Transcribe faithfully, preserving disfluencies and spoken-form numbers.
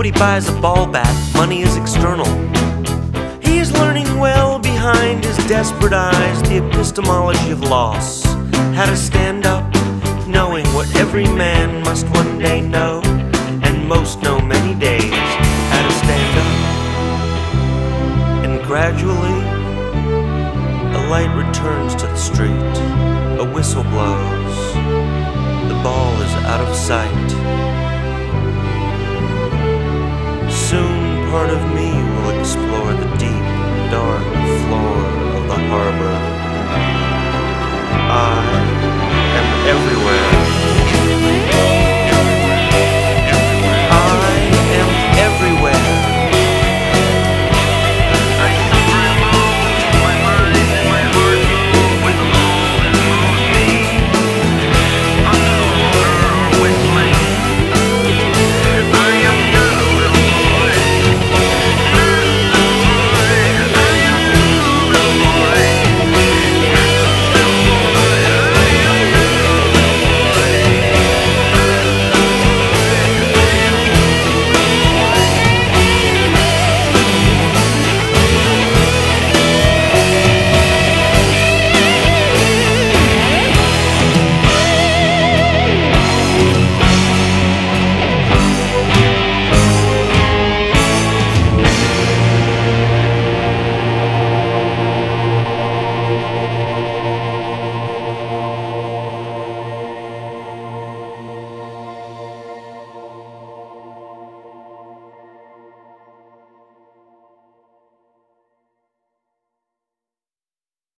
Nobody buys a ball bat, money is external. He is learning well behind his desperate eyes the epistemology of loss. How to stand up, knowing what every man must one day know, and most know many days. How to stand up. And gradually, a light returns to the street. A whistle blows. The ball is out of sight. Soon part of me will explore the deep, dark floor of the harbor. I